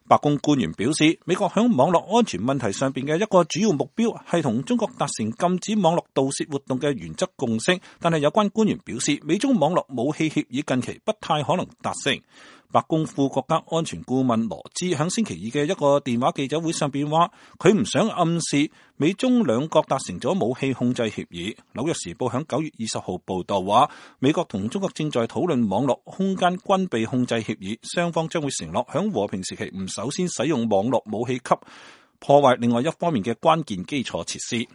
白宮官員表示，美國響網絡安全問題上邊嘅一個主要目標係同中國達成禁止網絡盜竊活動嘅原則共識，但係有關官員表示，美中網絡武器協議近期不太可能達成。白宮副國家安全顧問羅茲響星期二嘅一個電話記者會上邊話，佢唔想暗示美中兩國達成咗武器控制協議。紐約時報響9月20號報道話，美國同中國正在討論網絡空間軍備控制協議，雙方將會承諾響和平時期唔首先使用網絡武器級破壞另外一方面嘅關鍵基礎設施。